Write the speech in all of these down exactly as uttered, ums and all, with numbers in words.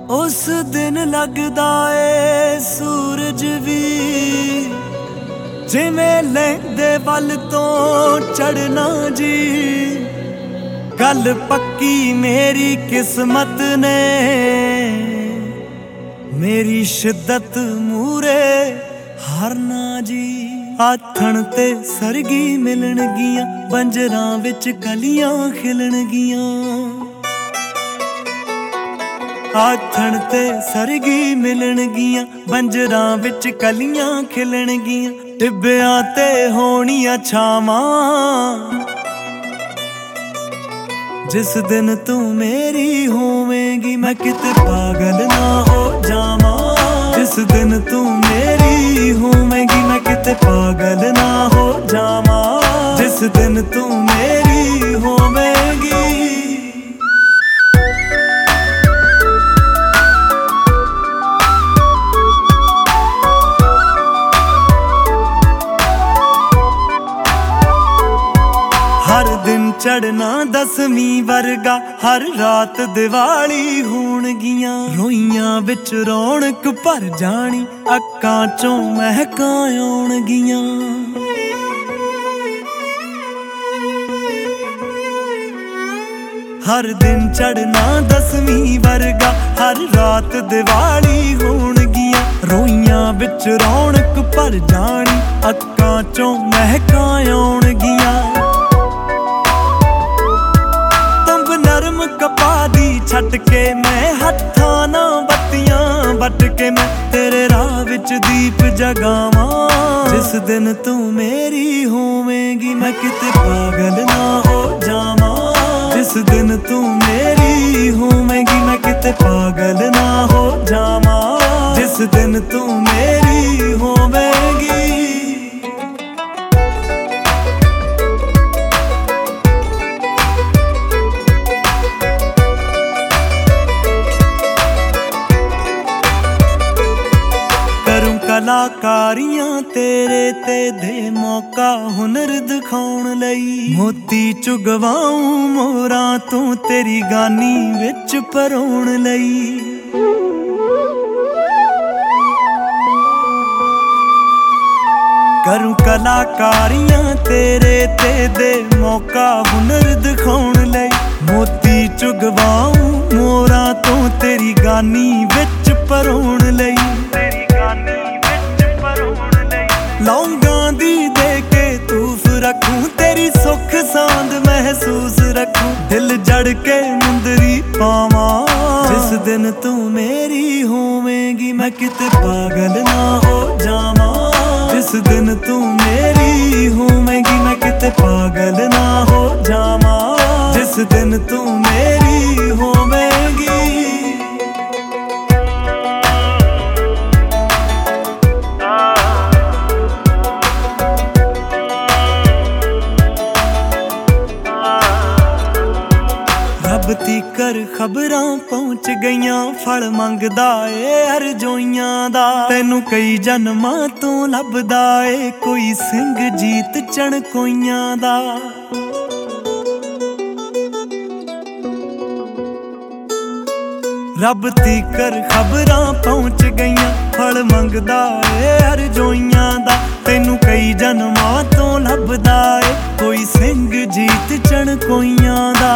उस दिन लगदा ए सूरज भी जिवें लैंदे वल तो चढ़ना जी। गल पक्की मेरी किस्मत ने मेरी शिद्दत मूरे हारना जी। आथण ते सरगी मिलणगियां बंजरां विच कलियां खिलणगियां। आथण ते सरगी मिलणगियां बंजरां विच कलियां खिलणगियां। टिब्बियां ते होणियां छावां जिस दिन तू मेरी होवेंगी मैं किते पागल ना हो जावां। जिस दिन तू मेरी होवेंगी मैं किते पागल ना हो जावां। जिस दिन तू मेरी होवेंगी। हर दिन चढ़ना दसवीं वर्गा हर रात दिवाली होणगियां। रोइयां विच रौनक भर जानी अक्कां चों महकां आउणगियां। हर दिन चढ़ना दसवीं वर्गा हर रात दिवाली होणगियां। रोइयां विच रौनक भर जानी अक्कां चों महकां आउणगियां। नरम कपा दी छट के मैं हत्थां ना बत्तियां बट के मैं तेरे राह विच दीप जगावां। जिस दिन तू मेरी होवेंगी मैं किते पागल ना हो जावां। जिस दिन तू मेरी होवेंगी मैं किते पागल ना हो जावां। जिस दिन तू मेरी होवेंगी। कलाकारियां तेरे ते दे मौका हुनर दिखाउण लई। मोती चुगवाऊं मोरां तू तेरी गानी विच परोण लई। करूं कलाकारियां तेरे ते दे मौका हुनर दिखाउण लई। मोती चुगवाऊं मोरां तू तेरी गानी विच परोण लई। लौंगां दी दे के तूफ रखूं तेरी सुख सांद महसूस रखूं। दिल जड़ के मुंदरी पावां। जिस दिन तू मेरी होवेंगी मैं किते पागल ना हो जावां। जिस दिन तू मेरी होवेंगी मैं किते पागल ना हो जावां। जिस दिन तू मेरी होवेंगी। रब तीकर खबरां पहुंच गईयां फल मंगदा ए अरजोइयां दा। तैनू कई जन्मां तो लभदा ए कोई सिंह जीत चणकोइयां दा। रब तीकर खबरां पहुंच गईयां फल मंगदा ए अरजोइयां दा। तैनू कई जन्मां तो लभदा ए कोई सिंह जीत चणकोइयां दा।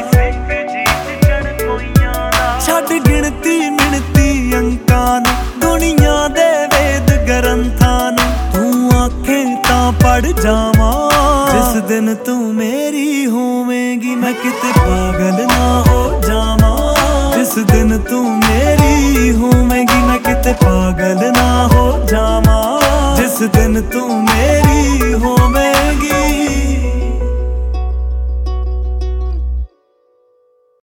छड़ गिणती मिणती अंकां नूं दुनिया दे वेद ग्रंथां नूं तू आखे तां पढ़ जावां। जिस दिन तू मेरी होवेंगी मैं किते पागल ना हो जावां। जिस दिन तू मेरी होवेंगी मैं किते पागल ना हो जावां। जिस दिन तू